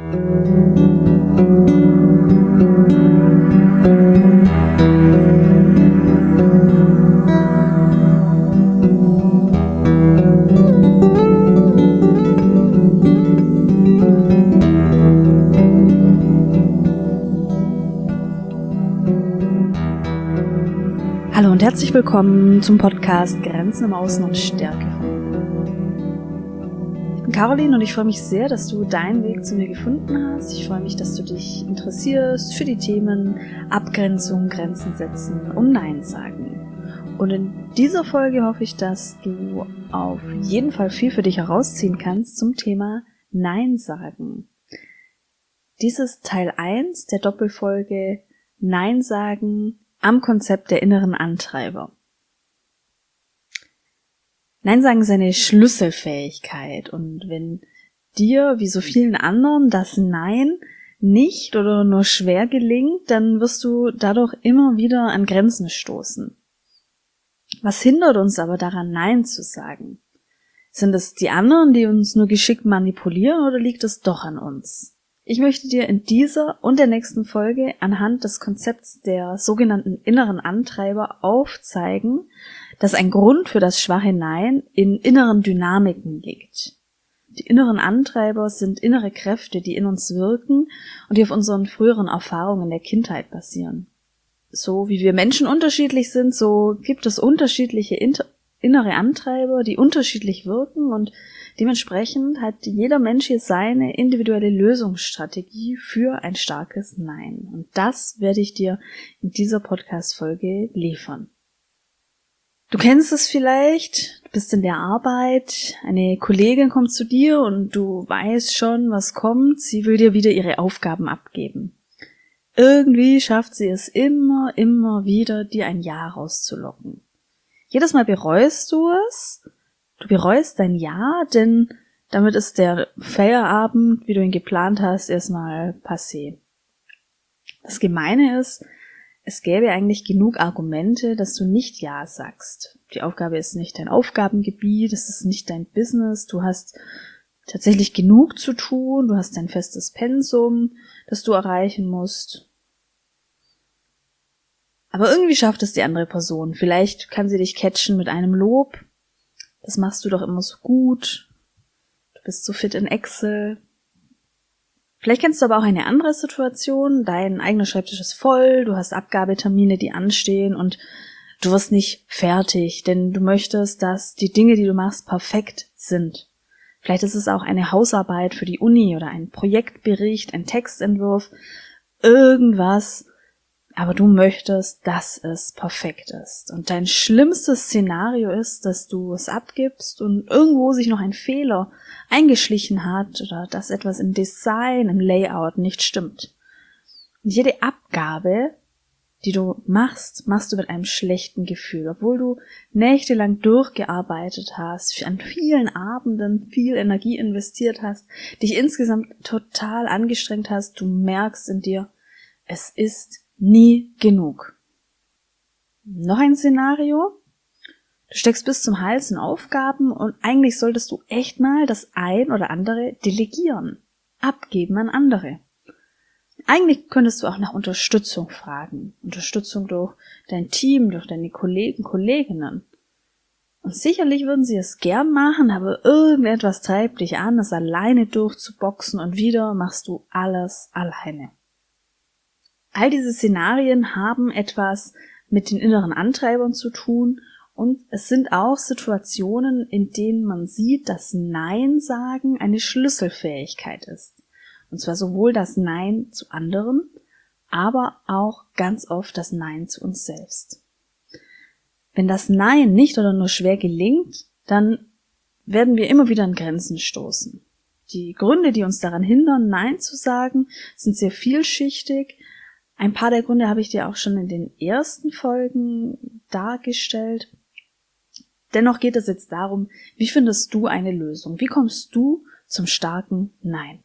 Hallo und herzlich willkommen zum Podcast Grenzen im Außen und Stärke. Ich bin Caroline und ich freue mich sehr, dass du deinen Weg zu mir gefunden hast. Ich freue mich, dass du dich interessierst für die Themen Abgrenzung, Grenzen setzen und Nein sagen. Und in dieser Folge hoffe ich, dass du auf jeden Fall viel für dich herausziehen kannst zum Thema Nein sagen. Dies ist Teil 1 der Doppelfolge Nein sagen am Konzept der inneren Antreiber. Nein sagen ist eine Schlüsselfähigkeit, und wenn dir, wie so vielen anderen, das Nein nicht oder nur schwer gelingt, dann wirst du dadurch immer wieder an Grenzen stoßen. Was hindert uns aber daran, Nein zu sagen? Sind es die anderen, die uns nur geschickt manipulieren, oder liegt es doch an uns? Ich möchte dir in dieser und der nächsten Folge anhand des Konzepts der sogenannten inneren Antreiber aufzeigen, dass ein Grund für das schwache Nein in inneren Dynamiken liegt. Die inneren Antreiber sind innere Kräfte, die in uns wirken und die auf unseren früheren Erfahrungen der Kindheit basieren. So wie wir Menschen unterschiedlich sind, so gibt es unterschiedliche innere Antreiber, die unterschiedlich wirken, und dementsprechend hat jeder Mensch hier seine individuelle Lösungsstrategie für ein starkes Nein. Und das werde ich dir in dieser Podcast-Folge liefern. Du kennst es vielleicht, du bist in der Arbeit, eine Kollegin kommt zu dir und du weißt schon, was kommt, sie will dir wieder ihre Aufgaben abgeben. Irgendwie schafft sie es immer wieder, dir ein Ja rauszulocken. Jedes Mal bereust du es. Du bereust dein Ja, denn damit ist der Feierabend, wie du ihn geplant hast, erstmal passé. Das Gemeine ist, es gäbe eigentlich genug Argumente, dass du nicht Ja sagst. Die Aufgabe ist nicht dein Aufgabengebiet, es ist nicht dein Business, du hast tatsächlich genug zu tun, du hast ein festes Pensum, das du erreichen musst. Aber irgendwie schafft es die andere Person. Vielleicht kann sie dich catchen mit einem Lob. Das machst du doch immer so gut. Du bist so fit in Excel. Vielleicht kennst du aber auch eine andere Situation. Dein eigener Schreibtisch ist voll, du hast Abgabetermine, die anstehen, und du wirst nicht fertig, denn du möchtest, dass die Dinge, die du machst, perfekt sind. Vielleicht ist es auch eine Hausarbeit für die Uni oder ein Projektbericht, ein Textentwurf, irgendwas. Aber du möchtest, dass es perfekt ist. Und dein schlimmstes Szenario ist, dass du es abgibst und irgendwo sich noch ein Fehler eingeschlichen hat oder dass etwas im Design, im Layout nicht stimmt. Und jede Abgabe, die du machst du mit einem schlechten Gefühl. Obwohl du nächtelang durchgearbeitet hast, an vielen Abenden viel Energie investiert hast, dich insgesamt total angestrengt hast, du merkst in dir, es ist nie genug. Noch ein Szenario. Du steckst bis zum Hals in Aufgaben und eigentlich solltest du echt mal das ein oder andere delegieren, abgeben an andere. Eigentlich könntest du auch nach Unterstützung fragen. Unterstützung durch dein Team, durch deine Kollegen, Kolleginnen. Und sicherlich würden sie es gern machen, aber irgendetwas treibt dich an, es alleine durchzuboxen, und wieder machst du alles alleine. All diese Szenarien haben etwas mit den inneren Antreibern zu tun, und es sind auch Situationen, in denen man sieht, dass Nein sagen eine Schlüsselfähigkeit ist. Und zwar sowohl das Nein zu anderen, aber auch ganz oft das Nein zu uns selbst. Wenn das Nein nicht oder nur schwer gelingt, dann werden wir immer wieder an Grenzen stoßen. Die Gründe, die uns daran hindern, Nein zu sagen, sind sehr vielschichtig. Ein paar der Gründe habe ich dir auch schon in den ersten Folgen dargestellt. Dennoch geht es jetzt darum, wie findest du eine Lösung? Wie kommst du zum starken Nein?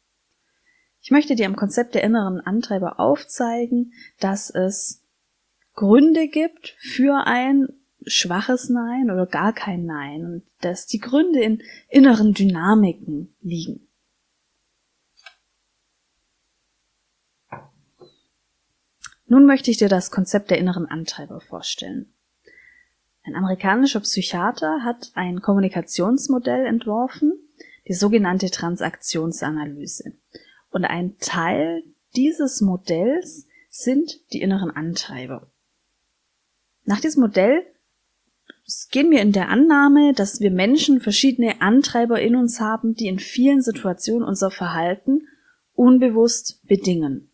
Ich möchte dir am Konzept der inneren Antreiber aufzeigen, dass es Gründe gibt für ein schwaches Nein oder gar kein Nein, und dass die Gründe in inneren Dynamiken liegen. Nun möchte ich dir das Konzept der inneren Antreiber vorstellen. Ein amerikanischer Psychiater hat ein Kommunikationsmodell entworfen, die sogenannte Transaktionsanalyse. Und ein Teil dieses Modells sind die inneren Antreiber. Nach diesem Modell gehen wir in der Annahme, dass wir Menschen verschiedene Antreiber in uns haben, die in vielen Situationen unser Verhalten unbewusst bedingen.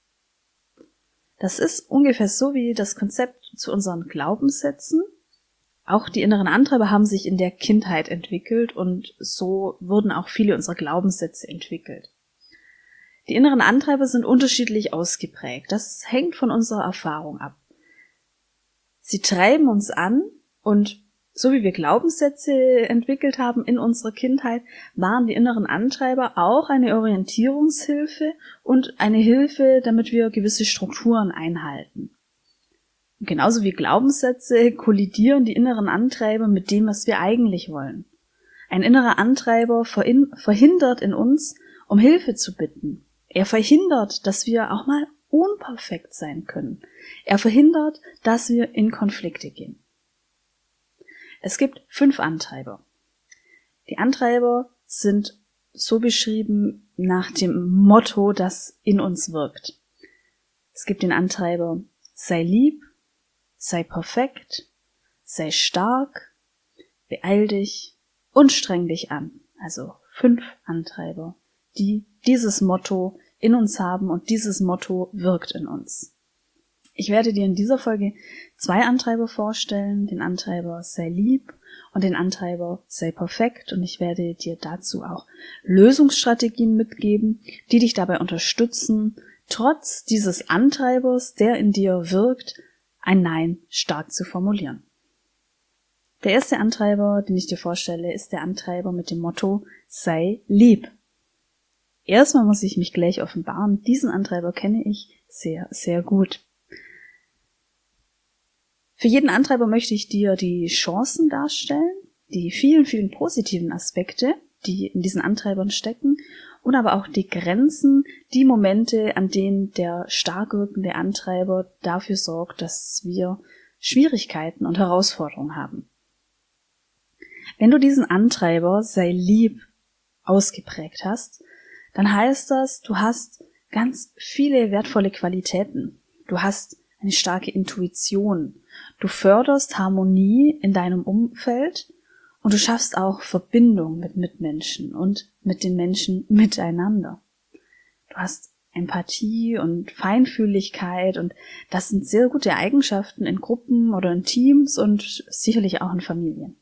Das ist ungefähr so wie das Konzept zu unseren Glaubenssätzen. Auch die inneren Antreiber haben sich in der Kindheit entwickelt und so wurden auch viele unserer Glaubenssätze entwickelt. Die inneren Antreiber sind unterschiedlich ausgeprägt. Das hängt von unserer Erfahrung ab. Sie treiben uns an und so wie wir Glaubenssätze entwickelt haben in unserer Kindheit, waren die inneren Antreiber auch eine Orientierungshilfe und eine Hilfe, damit wir gewisse Strukturen einhalten. Und genauso wie Glaubenssätze kollidieren die inneren Antreiber mit dem, was wir eigentlich wollen. Ein innerer Antreiber verhindert in uns, um Hilfe zu bitten. Er verhindert, dass wir auch mal unperfekt sein können. Er verhindert, dass wir in Konflikte gehen. Es gibt 5 Antreiber. Die Antreiber sind so beschrieben nach dem Motto, das in uns wirkt. Es gibt den Antreiber: sei lieb, sei perfekt, sei stark, beeil dich und streng dich an. Also 5 Antreiber, die dieses Motto in uns haben und dieses Motto wirkt in uns. Ich werde dir in dieser Folge 2 Antreiber vorstellen, den Antreiber sei lieb und den Antreiber sei perfekt, und ich werde dir dazu auch Lösungsstrategien mitgeben, die dich dabei unterstützen, trotz dieses Antreibers, der in dir wirkt, ein Nein stark zu formulieren. Der erste Antreiber, den ich dir vorstelle, ist der Antreiber mit dem Motto sei lieb. Erstmal muss ich mich gleich offenbaren, diesen Antreiber kenne ich sehr, sehr gut. Für jeden Antreiber möchte ich dir die Chancen darstellen, die vielen, vielen positiven Aspekte, die in diesen Antreibern stecken, und aber auch die Grenzen, die Momente, an denen der stark wirkende Antreiber dafür sorgt, dass wir Schwierigkeiten und Herausforderungen haben. Wenn du diesen Antreiber sei lieb ausgeprägt hast, dann heißt das, du hast ganz viele wertvolle Qualitäten. Du hast eine starke Intuition. Du förderst Harmonie in deinem Umfeld und du schaffst auch Verbindung mit Mitmenschen und mit den Menschen miteinander. Du hast Empathie und Feinfühligkeit, und das sind sehr gute Eigenschaften in Gruppen oder in Teams und sicherlich auch in Familien.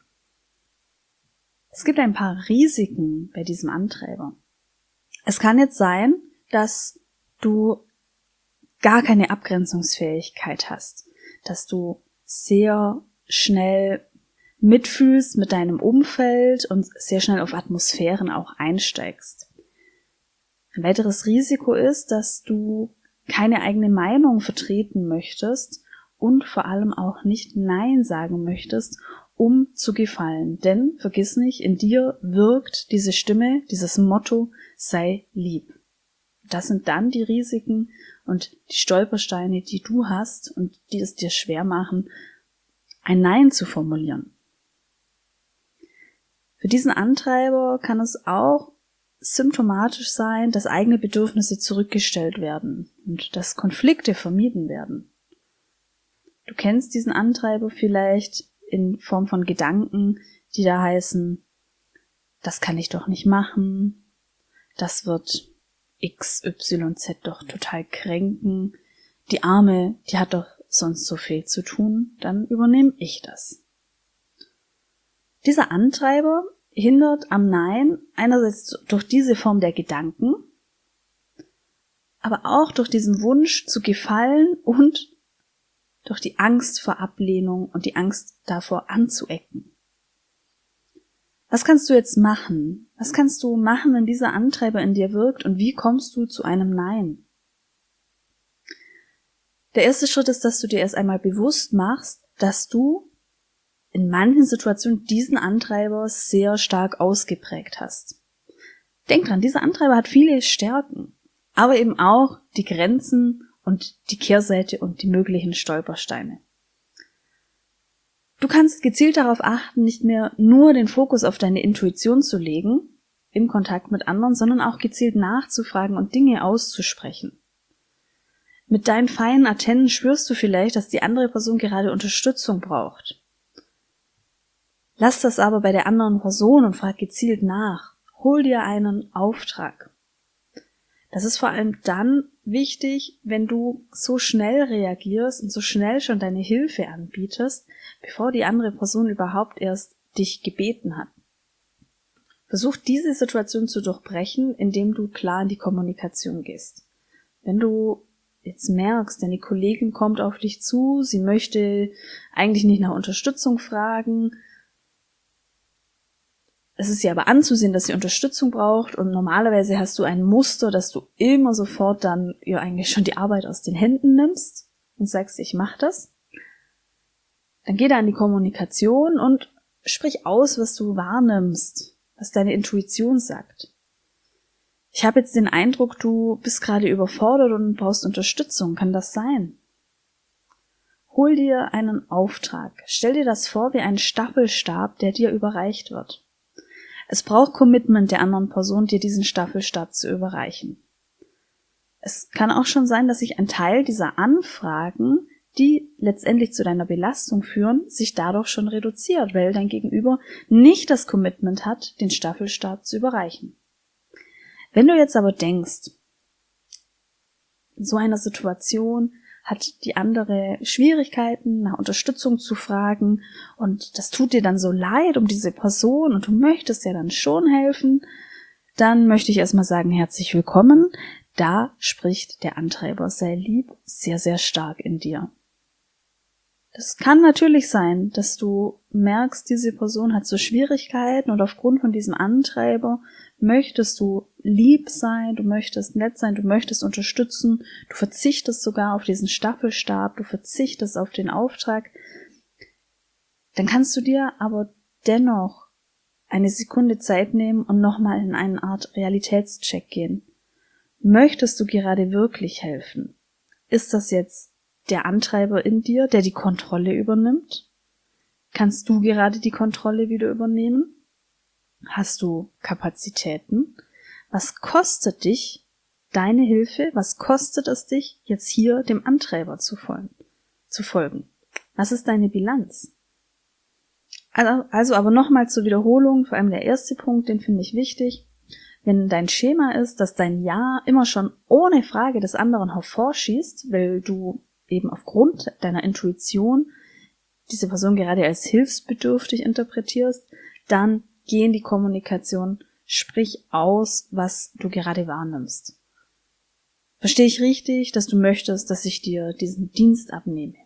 Es gibt ein paar Risiken bei diesem Antreiber. Es kann jetzt sein, dass du gar keine Abgrenzungsfähigkeit hast, dass du sehr schnell mitfühlst mit deinem Umfeld und sehr schnell auf Atmosphären auch einsteigst. Ein weiteres Risiko ist, dass du keine eigene Meinung vertreten möchtest und vor allem auch nicht Nein sagen möchtest, um zu gefallen. Denn vergiss nicht, in dir wirkt diese Stimme, dieses Motto, sei lieb. Das sind dann die Risiken und die Stolpersteine, die du hast und die es dir schwer machen, ein Nein zu formulieren. Für diesen Antreiber kann es auch symptomatisch sein, dass eigene Bedürfnisse zurückgestellt werden und dass Konflikte vermieden werden. Du kennst diesen Antreiber vielleicht in Form von Gedanken, die da heißen: das kann ich doch nicht machen, das wird XYZ doch total kränken, die Arme, die hat doch sonst so viel zu tun, dann übernehme ich das. Dieser Antreiber hindert am Nein einerseits durch diese Form der Gedanken, aber auch durch diesen Wunsch zu gefallen und durch die Angst vor Ablehnung und die Angst davor anzuecken. Was kannst du jetzt machen? Was kannst du machen, wenn dieser Antreiber in dir wirkt, und wie kommst du zu einem Nein? Der erste Schritt ist, dass du dir erst einmal bewusst machst, dass du in manchen Situationen diesen Antreiber sehr stark ausgeprägt hast. Denk dran, dieser Antreiber hat viele Stärken, aber eben auch die Grenzen und die Kehrseite und die möglichen Stolpersteine. Du kannst gezielt darauf achten, nicht mehr nur den Fokus auf deine Intuition zu legen, im Kontakt mit anderen, sondern auch gezielt nachzufragen und Dinge auszusprechen. Mit deinen feinen Antennen spürst du vielleicht, dass die andere Person gerade Unterstützung braucht. Lass das aber bei der anderen Person und frag gezielt nach. Hol dir einen Auftrag. Das ist vor allem dann wichtig, wenn du so schnell reagierst und so schnell schon deine Hilfe anbietest, bevor die andere Person überhaupt erst dich gebeten hat. Versuch diese Situation zu durchbrechen, indem du klar in die Kommunikation gehst. Wenn du jetzt merkst, deine Kollegin kommt auf dich zu, sie möchte eigentlich nicht nach Unterstützung fragen, es ist ihr aber anzusehen, dass sie Unterstützung braucht und normalerweise hast du ein Muster, dass du immer sofort dann ihr eigentlich schon die Arbeit aus den Händen nimmst und sagst, ich mach das. Dann geh da in die Kommunikation und sprich aus, was du wahrnimmst, was deine Intuition sagt. Ich habe jetzt den Eindruck, du bist gerade überfordert und brauchst Unterstützung. Kann das sein? Hol dir einen Auftrag. Stell dir das vor wie ein Staffelstab, der dir überreicht wird. Es braucht Commitment der anderen Person, dir diesen Staffelstab zu überreichen. Es kann auch schon sein, dass sich ein Teil dieser Anfragen, die letztendlich zu deiner Belastung führen, sich dadurch schon reduziert, weil dein Gegenüber nicht das Commitment hat, den Staffelstab zu überreichen. Wenn du jetzt aber denkst, in so einer Situation hat die andere Schwierigkeiten, nach Unterstützung zu fragen und das tut dir dann so leid um diese Person und du möchtest ja dann schon helfen, dann möchte ich erstmal sagen, herzlich willkommen. Da spricht der Antreiber, sei lieb, sehr, sehr stark in dir. Das kann natürlich sein, dass du merkst, diese Person hat so Schwierigkeiten und aufgrund von diesem Antreiber möchtest du lieb sein, du möchtest nett sein, du möchtest unterstützen, du verzichtest sogar auf diesen Staffelstab, du verzichtest auf den Auftrag. Dann kannst du dir aber dennoch eine Sekunde Zeit nehmen und nochmal in eine Art Realitätscheck gehen. Möchtest du gerade wirklich helfen? Ist das jetzt der Antreiber in dir, der die Kontrolle übernimmt? Kannst du gerade die Kontrolle wieder übernehmen? Hast du Kapazitäten? Was kostet dich deine Hilfe? Was kostet es dich, jetzt hier dem Antreiber zu folgen? Was ist deine Bilanz? Also aber nochmal zur Wiederholung, vor allem der erste Punkt, den finde ich wichtig. Wenn dein Schema ist, dass dein Ja immer schon ohne Frage des anderen hervorschießt, weil du eben aufgrund deiner Intuition diese Person gerade als hilfsbedürftig interpretierst, dann geh in die Kommunikation, sprich aus, was du gerade wahrnimmst. Verstehe ich richtig, dass du möchtest, dass ich dir diesen Dienst abnehme?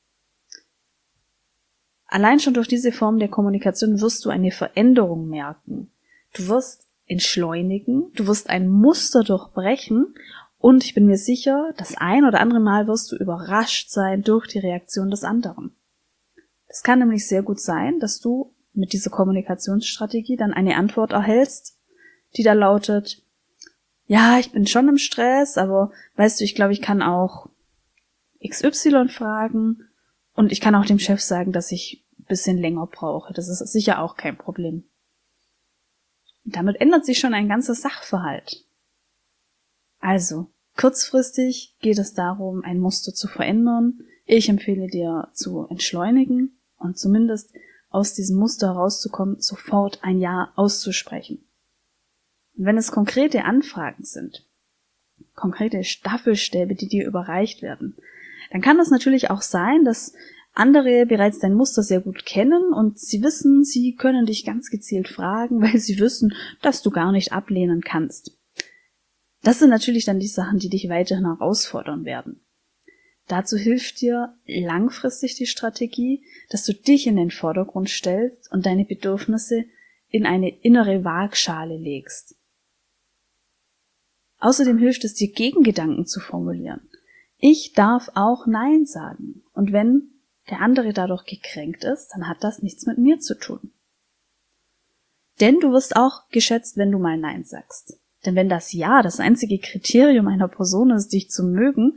Allein schon durch diese Form der Kommunikation wirst du eine Veränderung merken. Du wirst entschleunigen, du wirst ein Muster durchbrechen und ich bin mir sicher, das ein oder andere Mal wirst du überrascht sein durch die Reaktion des anderen. Es kann nämlich sehr gut sein, dass du mit dieser Kommunikationsstrategie dann eine Antwort erhältst, die da lautet, ja, ich bin schon im Stress, aber weißt du, ich glaube, ich kann auch XY fragen und ich kann auch dem Chef sagen, dass ich ein bisschen länger brauche. Das ist sicher auch kein Problem. Und damit ändert sich schon ein ganzer Sachverhalt. Also, kurzfristig geht es darum, ein Muster zu verändern. Ich empfehle dir zu entschleunigen und zumindest aus diesem Muster herauszukommen, sofort ein Ja auszusprechen. Und wenn es konkrete Anfragen sind, konkrete Staffelstäbe, die dir überreicht werden, dann kann es natürlich auch sein, dass andere bereits dein Muster sehr gut kennen und sie wissen, sie können dich ganz gezielt fragen, weil sie wissen, dass du gar nicht ablehnen kannst. Das sind natürlich dann die Sachen, die dich weiterhin herausfordern werden. Dazu hilft dir langfristig die Strategie, dass du dich in den Vordergrund stellst und deine Bedürfnisse in eine innere Waagschale legst. Außerdem hilft es dir, Gegengedanken zu formulieren. Ich darf auch Nein sagen. Und wenn der andere dadurch gekränkt ist, dann hat das nichts mit mir zu tun. Denn du wirst auch geschätzt, wenn du mal Nein sagst. Denn wenn das Ja das einzige Kriterium einer Person ist, dich zu mögen,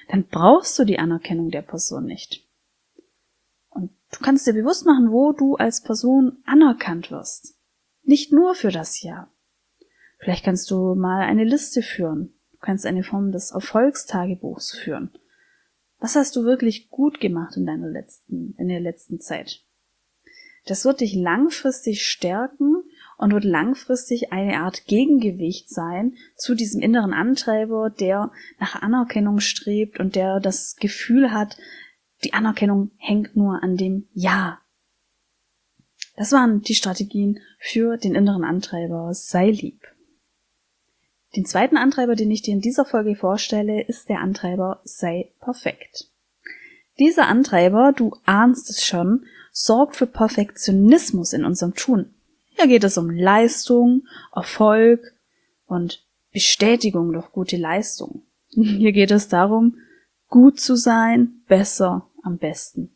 dann brauchst du die Anerkennung der Person nicht. Und du kannst dir bewusst machen, wo du als Person anerkannt wirst. Nicht nur für das Jahr. Vielleicht kannst du mal eine Liste führen. Du kannst eine Form des Erfolgstagebuchs führen. Was hast du wirklich gut gemacht in der letzten Zeit? Das wird dich langfristig stärken und wird langfristig eine Art Gegengewicht sein zu diesem inneren Antreiber, der nach Anerkennung strebt und der das Gefühl hat, die Anerkennung hängt nur an dem Ja. Das waren die Strategien für den inneren Antreiber, sei lieb. Den zweiten Antreiber, den ich dir in dieser Folge vorstelle, ist der Antreiber, sei perfekt. Dieser Antreiber, du ahnst es schon, sorgt für Perfektionismus in unserem Tun. Hier geht es um Leistung, Erfolg und Bestätigung durch gute Leistung. Hier geht es darum, gut zu sein, besser, am besten.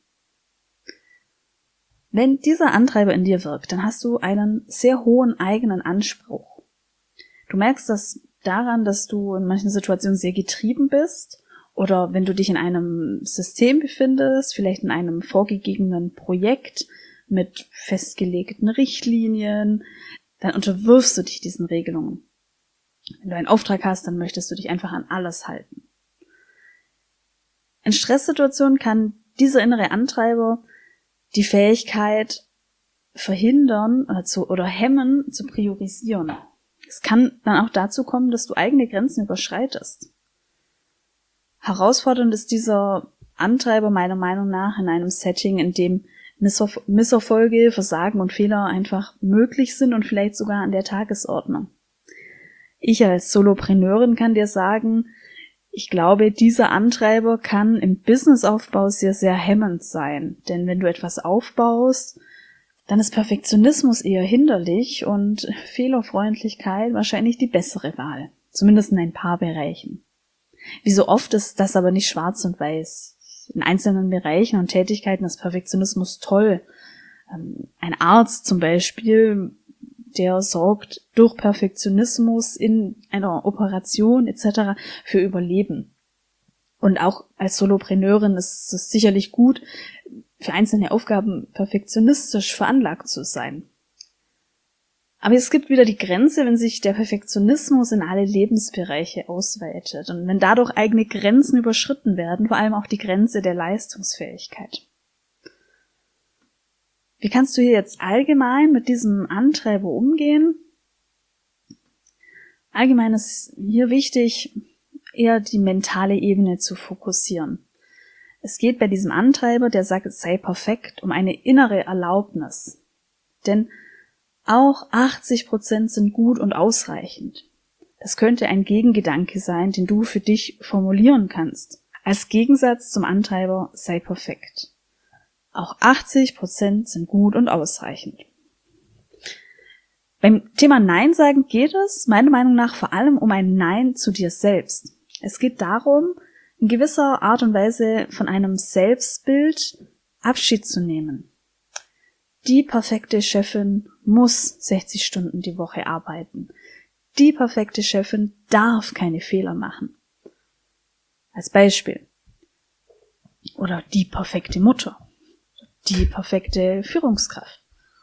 Wenn dieser Antreiber in dir wirkt, dann hast du einen sehr hohen eigenen Anspruch. Du merkst das daran, dass du in manchen Situationen sehr getrieben bist oder wenn du dich in einem System befindest, vielleicht in einem vorgegebenen Projekt mit festgelegten Richtlinien, dann unterwirfst du dich diesen Regelungen. Wenn du einen Auftrag hast, dann möchtest du dich einfach an alles halten. In Stresssituationen kann dieser innere Antreiber die Fähigkeit verhindern oder hemmen, zu priorisieren. Es kann dann auch dazu kommen, dass du eigene Grenzen überschreitest. Herausfordernd ist dieser Antreiber meiner Meinung nach in einem Setting, in dem Misserfolge, Versagen und Fehler einfach möglich sind und vielleicht sogar an der Tagesordnung. Ich als Solopreneurin kann dir sagen, ich glaube, dieser Antreiber kann im Businessaufbau sehr, sehr hemmend sein. Denn wenn du etwas aufbaust, dann ist Perfektionismus eher hinderlich und Fehlerfreundlichkeit wahrscheinlich die bessere Wahl. Zumindest in ein paar Bereichen. Wie so oft ist das aber nicht schwarz und weiß. In einzelnen Bereichen und Tätigkeiten ist Perfektionismus toll. Ein Arzt zum Beispiel, der sorgt durch Perfektionismus in einer Operation etc. für Überleben. Und auch als Solopreneurin ist es sicherlich gut, für einzelne Aufgaben perfektionistisch veranlagt zu sein. Aber es gibt wieder die Grenze, wenn sich der Perfektionismus in alle Lebensbereiche ausweitet und wenn dadurch eigene Grenzen überschritten werden, vor allem auch die Grenze der Leistungsfähigkeit. Wie kannst du hier jetzt allgemein mit diesem Antreiber umgehen? Allgemein ist hier wichtig, eher die mentale Ebene zu fokussieren. Es geht bei diesem Antreiber, der sagt, es sei perfekt, um eine innere Erlaubnis. Denn auch 80% sind gut und ausreichend. Das könnte ein Gegengedanke sein, den du für dich formulieren kannst. Als Gegensatz zum Antreiber, sei perfekt. Auch 80% sind gut und ausreichend. Beim Thema Nein sagen geht es meiner Meinung nach vor allem um ein Nein zu dir selbst. Es geht darum, in gewisser Art und Weise von einem Selbstbild Abschied zu nehmen. Die perfekte Chefin muss 60 Stunden die Woche arbeiten. Die perfekte Chefin darf keine Fehler machen. Als Beispiel. Oder die perfekte Mutter. Die perfekte Führungskraft.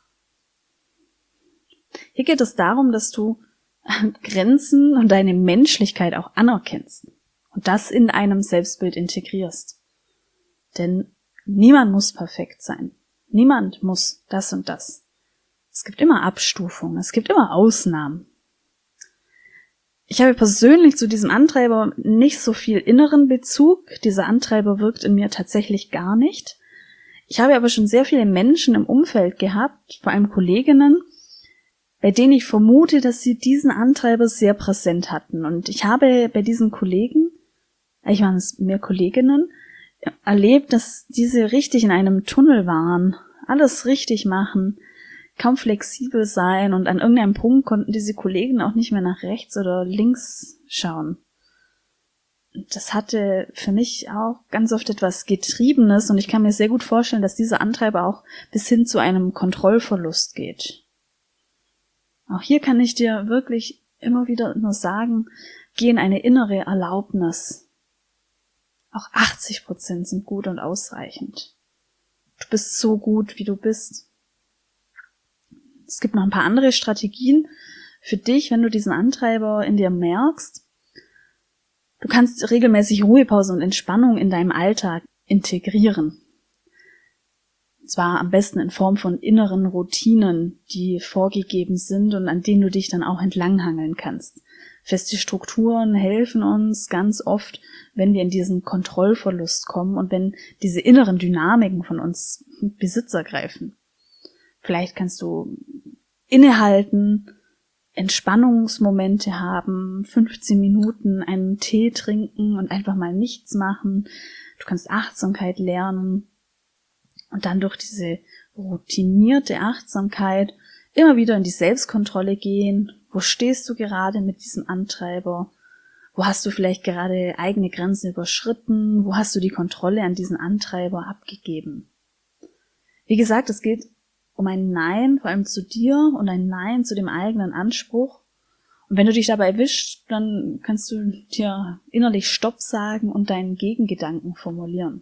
Hier geht es darum, dass du Grenzen und deine Menschlichkeit auch anerkennst und das in einem Selbstbild integrierst. Denn niemand muss perfekt sein. Niemand muss das und das. Es gibt immer Abstufungen, es gibt immer Ausnahmen. Ich habe persönlich zu diesem Antreiber nicht so viel inneren Bezug. Dieser Antreiber wirkt in mir tatsächlich gar nicht. Ich habe aber schon sehr viele Menschen im Umfeld gehabt, vor allem Kolleginnen, bei denen ich vermute, dass sie diesen Antreiber sehr präsent hatten. Und ich habe bei diesen Kollegen, eigentlich waren es mehr Kolleginnen, erlebt, dass diese richtig in einem Tunnel waren, alles richtig machen, kaum flexibel sein und an irgendeinem Punkt konnten diese Kollegen auch nicht mehr nach rechts oder links schauen. Das hatte für mich auch ganz oft etwas Getriebenes und ich kann mir sehr gut vorstellen, dass dieser Antreiber auch bis hin zu einem Kontrollverlust geht. Auch hier kann ich dir wirklich immer wieder nur sagen, geh in eine innere Erlaubnis. Auch 80% sind gut und ausreichend. Du bist so gut, wie du bist. Es gibt noch ein paar andere Strategien für dich, wenn du diesen Antreiber in dir merkst. Du kannst regelmäßig Ruhepause und Entspannung in deinem Alltag integrieren. Und zwar am besten in Form von inneren Routinen, die vorgegeben sind und an denen du dich dann auch entlanghangeln kannst. Feste Strukturen helfen uns ganz oft, wenn wir in diesen Kontrollverlust kommen und wenn diese inneren Dynamiken von uns Besitz ergreifen. Vielleicht kannst du innehalten, Entspannungsmomente haben, 15 Minuten einen Tee trinken und einfach mal nichts machen. Du kannst Achtsamkeit lernen und dann durch diese routinierte Achtsamkeit immer wieder in die Selbstkontrolle gehen. Wo stehst du gerade mit diesem Antreiber? Wo hast du vielleicht gerade eigene Grenzen überschritten? Wo hast du die Kontrolle an diesen Antreiber abgegeben? Wie gesagt, es geht um ein Nein, vor allem zu dir und ein Nein zu dem eigenen Anspruch. Und wenn du dich dabei erwischst, dann kannst du dir innerlich Stopp sagen und deinen Gegengedanken formulieren.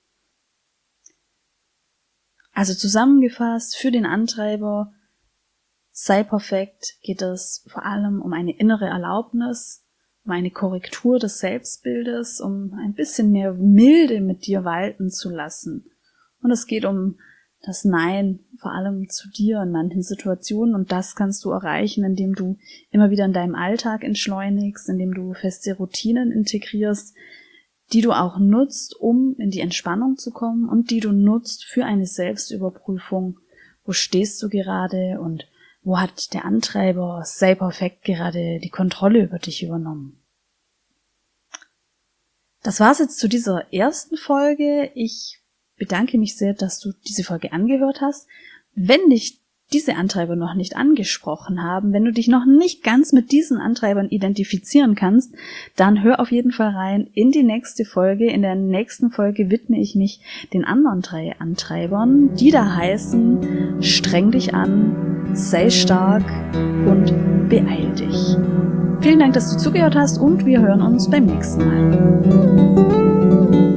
Also zusammengefasst, für den Antreiber sei perfekt geht es vor allem um eine innere Erlaubnis, um eine Korrektur des Selbstbildes, um ein bisschen mehr Milde mit dir walten zu lassen. Und es geht um das Nein, vor allem zu dir in manchen Situationen, und das kannst du erreichen, indem du immer wieder in deinem Alltag entschleunigst, indem du feste Routinen integrierst, die du auch nutzt, um in die Entspannung zu kommen und die du nutzt für eine Selbstüberprüfung. Wo stehst du gerade und wo hat der Antreiber sei perfekt gerade die Kontrolle über dich übernommen? Das war's jetzt zu dieser ersten Folge. Ich bedanke mich sehr, dass du diese Folge angehört hast. Wenn dich diese Antreiber noch nicht angesprochen haben, wenn du dich noch nicht ganz mit diesen Antreibern identifizieren kannst, dann hör auf jeden Fall rein in die nächste Folge. In der nächsten Folge widme ich mich den anderen 3 Antreibern, die da heißen: streng dich an, sei stark und beeil dich. Vielen Dank, dass du zugehört hast, und wir hören uns beim nächsten Mal.